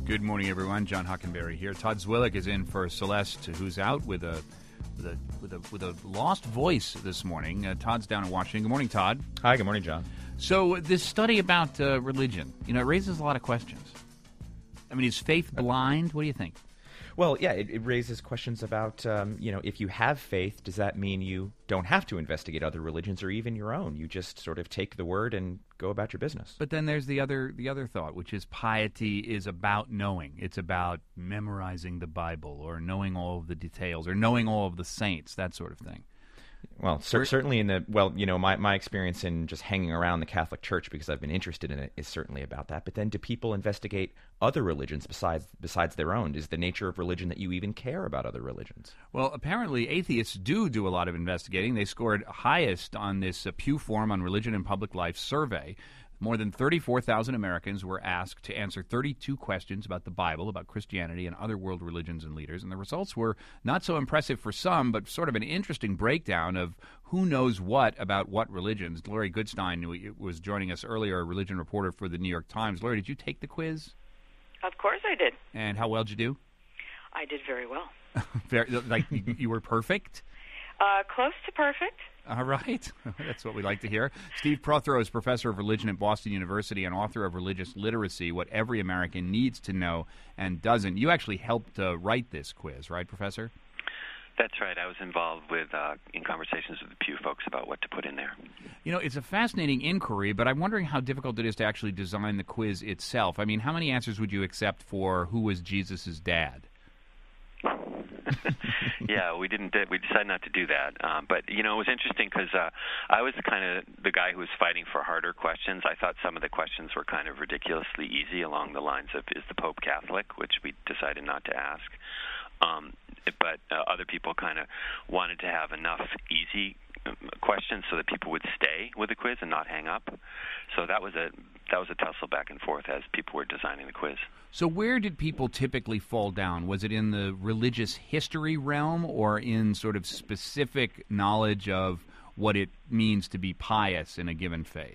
Good morning, everyone. John Hockenberry here. Todd Zwillick is in for Celeste, who's out with a lost voice this morning. Todd's down in Washington. Good morning, Todd. Hi, good morning, John. So this study about religion, it raises a lot of questions. I mean, is faith blind? What do you think? Well, yeah, it raises questions about, if you have faith, does that mean you don't have to investigate other religions or even your own? You just sort of take the word and go about your business. But then there's the other thought, which is piety is about knowing. It's about memorizing the Bible or knowing all of the details or knowing all of the saints, that sort of thing. Well, certainly my experience in just hanging around the Catholic Church because I've been interested in it is certainly about that. But then do people investigate other religions besides their own? Is the nature of religion that you even care about other religions? Well, apparently atheists do a lot of investigating. They scored highest on this Pew Forum on Religion and Public Life survey. More than 34,000 Americans were asked to answer 32 questions about the Bible, about Christianity, and other world religions and leaders. And the results were not so impressive for some, but sort of an interesting breakdown of who knows what about what religions. Laurie Goodstein, who was joining us earlier, a religion reporter for the New York Times. Laurie, did you take the quiz? Of course I did. And how well did you do? I did very well. You were perfect? Close to perfect. All right. That's what we like to hear. Steve Prothero is professor of religion at Boston University and author of Religious Literacy, What Every American Needs to Know and Doesn't. You actually helped write this quiz, right, Professor? That's right. I was involved in conversations with the Pew folks about what to put in there. It's a fascinating inquiry, but I'm wondering how difficult it is to actually design the quiz itself. I mean, how many answers would you accept for who was Jesus' dad? Yeah, we decided not to do that. But it was interesting because I was kind of the guy who was fighting for harder questions. I thought some of the questions were kind of ridiculously easy along the lines of, is the Pope Catholic, which we decided not to ask. But other people kind of wanted to have enough easy questions so that people would stay with the quiz and not hang up. So that was a tussle back and forth as people were designing the quiz. So where did people typically fall down? Was it in the religious history realm or in sort of specific knowledge of what it means to be pious in a given faith?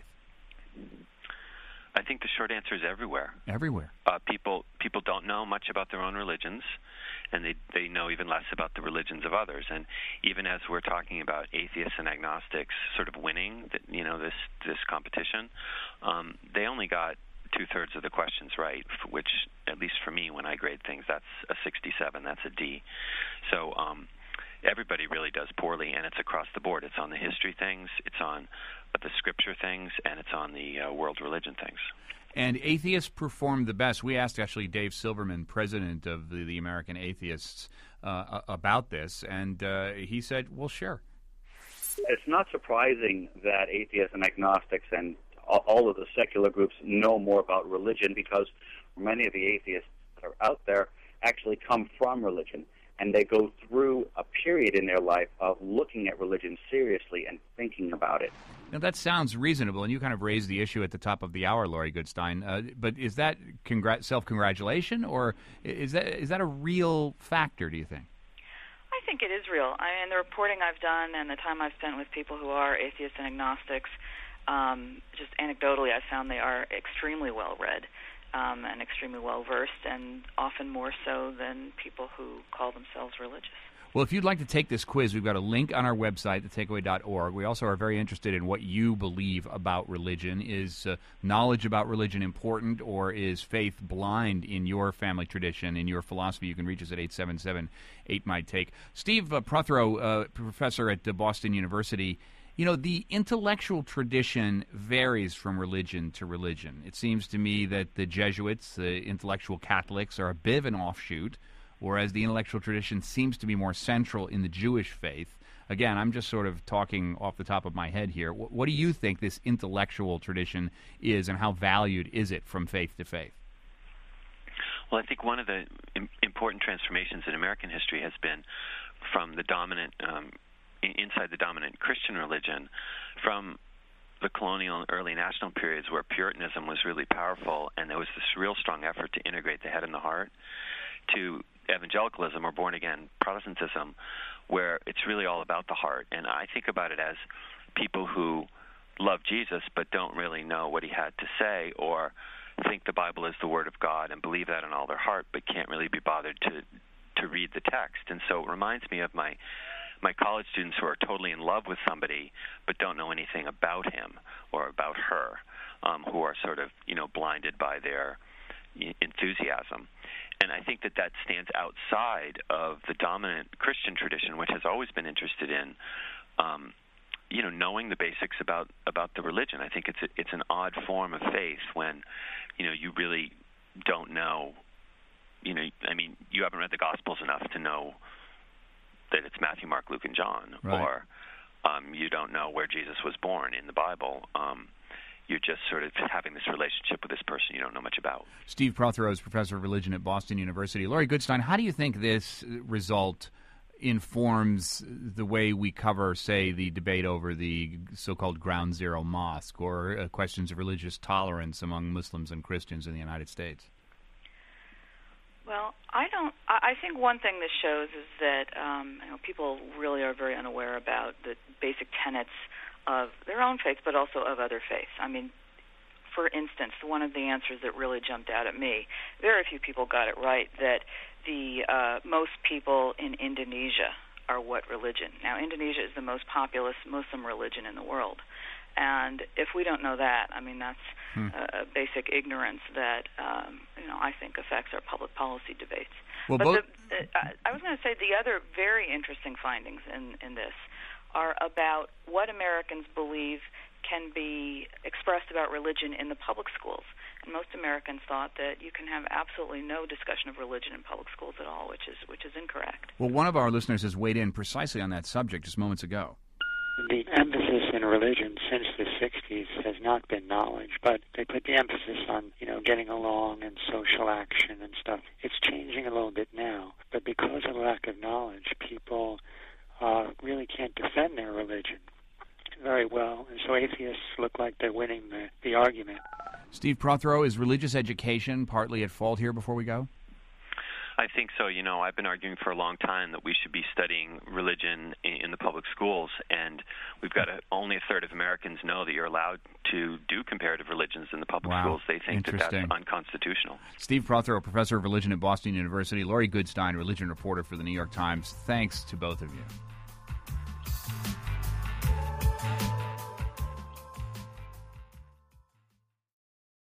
I think the short answer is everywhere. Everywhere. People don't know much about their own religions, and they know even less about the religions of others. And even as we're talking about atheists and agnostics sort of winning, this competition, they only got 2/3 of the questions right, which, at least for me, when I grade things, that's a 67. That's a D. So everybody really does poorly, and it's across the board. It's on the history things, it's on the scripture things, and it's on the world religion things. And atheists perform the best. We asked, actually, Dave Silverman, president of the American Atheists, about this, and he said, well, sure. It's not surprising that atheists and agnostics and all of the secular groups know more about religion because many of the atheists that are out there actually come from religion, and they go through a period in their life of looking at religion seriously and thinking about it. Now, that sounds reasonable, and you kind of raised the issue at the top of the hour, Laurie Goodstein. But is that self-congratulation, or is that a real factor, do you think? I think it is real. In the reporting I've done and the time I've spent with people who are atheists and agnostics, just anecdotally, I found they are extremely well-read and extremely well-versed, and often more so than people who call themselves religious. Well, if you'd like to take this quiz, we've got a link on our website, thetakeaway.org. We also are very interested in what you believe about religion. Is knowledge about religion important, or is faith blind in your family tradition, in your philosophy? You can reach us at 877-8MIGHT-TAKE. Steve Prothero, professor at Boston University, the intellectual tradition varies from religion to religion. It seems to me that the Jesuits, the intellectual Catholics, are a bit of an offshoot, whereas the intellectual tradition seems to be more central in the Jewish faith. Again, I'm just sort of talking off the top of my head here. What do you think this intellectual tradition is, and how valued is it from faith to faith? Well, I think one of the important transformations in American history has been from the dominant inside the dominant Christian religion, from the colonial and early national periods where Puritanism was really powerful and there was this real strong effort to integrate the head and the heart, to evangelicalism or born-again Protestantism, where it's really all about the heart. And I think about it as people who love Jesus but don't really know what he had to say, or think the Bible is the Word of God and believe that in all their heart, but can't really be bothered to read the text. And so it reminds me of my college students who are totally in love with somebody but don't know anything about him or about her, who are sort of, blinded by their enthusiasm. And I think that stands outside of the dominant Christian tradition, which has always been interested in, knowing the basics about the religion. I think it's an odd form of faith when, you really don't know. You haven't read the Gospels enough to know that it's Matthew, Mark, Luke, and John, right. Or you don't know where Jesus was born in the Bible. You're just sort of having this relationship with this person you don't know much about. Steve Prothero is professor of religion at Boston University. Laurie Goodstein, how do you think this result informs the way we cover, say, the debate over the so-called Ground Zero Mosque or questions of religious tolerance among Muslims and Christians in the United States? Well, I think one thing this shows is that people really are very unaware about the basic tenets of their own faith, but also of other faiths. For instance, one of the answers that really jumped out at me, very few people got it right, that the most people in Indonesia are what religion? Now, Indonesia is the most populous Muslim religion in the world. And if we don't know that, that's a basic ignorance that, I think affects our public policy debates. Well, but I was going to say the other very interesting findings in this are about what Americans believe can be expressed about religion in the public schools. And most Americans thought that you can have absolutely no discussion of religion in public schools at all, which is incorrect. Well, one of our listeners has weighed in precisely on that subject just moments ago. The emphasis in religion since the 60s has not been knowledge, but they put the emphasis on, getting along and social action and stuff. It's changing a little bit now, but because of lack of knowledge, people really can't defend their religion very well, and so atheists look like they're winning the argument. Steve Prothero, is religious education partly at fault here before we go? I think so. I've been arguing for a long time that we should be studying religion in the public schools, and we've got only a third of Americans know that you're allowed to do comparative religions in the public schools. They think that that's unconstitutional. Steve Prothero, professor of religion at Boston University. Laurie Goodstein, religion reporter for the New York Times. Thanks to both of you.